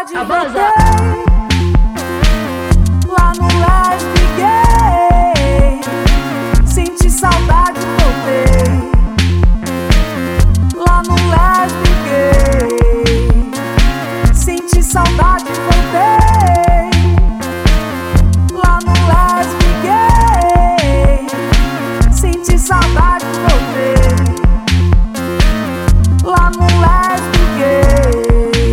saudade, voltei lá no Lesbe Gay. Senti saudade, voltei lá no Lesbe Gay. Senti saudade, voltei lá no Lesbe Gay. Senti saudade, voltei lá no Lesbe Gay.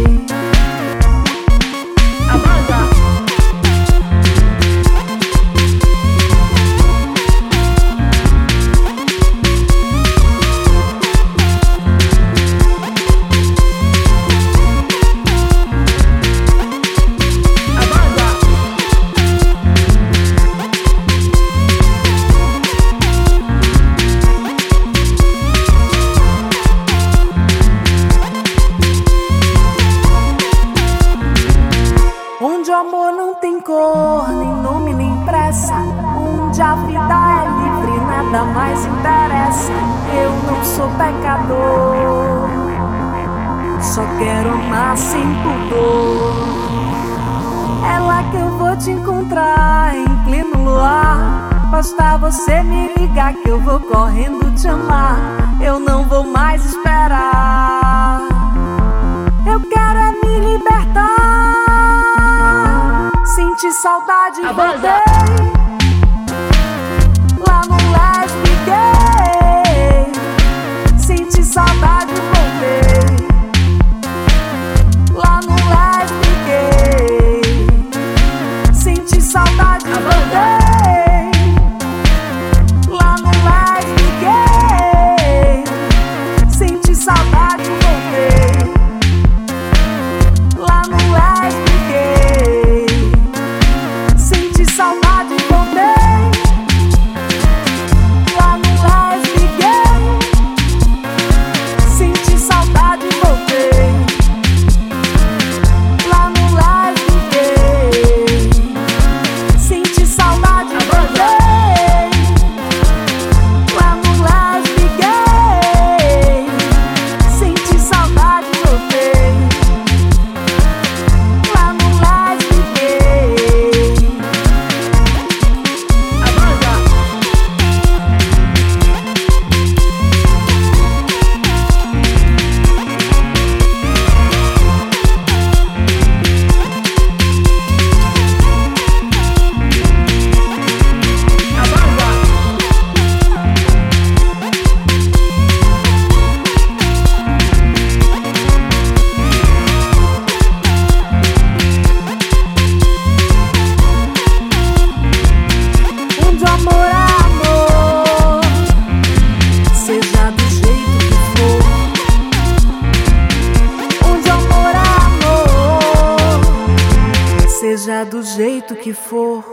Onde o amor não tem cor, nem nome, nem pressa, onde a vida é livre, nada mais interessa. Eu não sou pecador, só quero amar sem pudor. É lá que eu vou te encontrar, em pleno luar. Basta você me ligar que eu vou correndo te amar. Eu não vou mais esperar, eu quero é me libertar. Senti saudade, voltei lá no Lesbe Gay. Senti saudade, voltei lá no Lesbe Gay. Senti saudade, voltei lá no Lesbe Gay. Senti saudade, voltei lá no Lesbe Gay. Senti saudade, voltei lá no Lesbe Gay. Senti saudade, voltei lá no Lesbe Gay. Senti saudade, voltei lá no Lesbe Gay. Senti saudade, voltei lá no Lesbe Gay. Onde o amor é amor, seja do jeito que for. Onde o amor é amor, seja do jeito que for.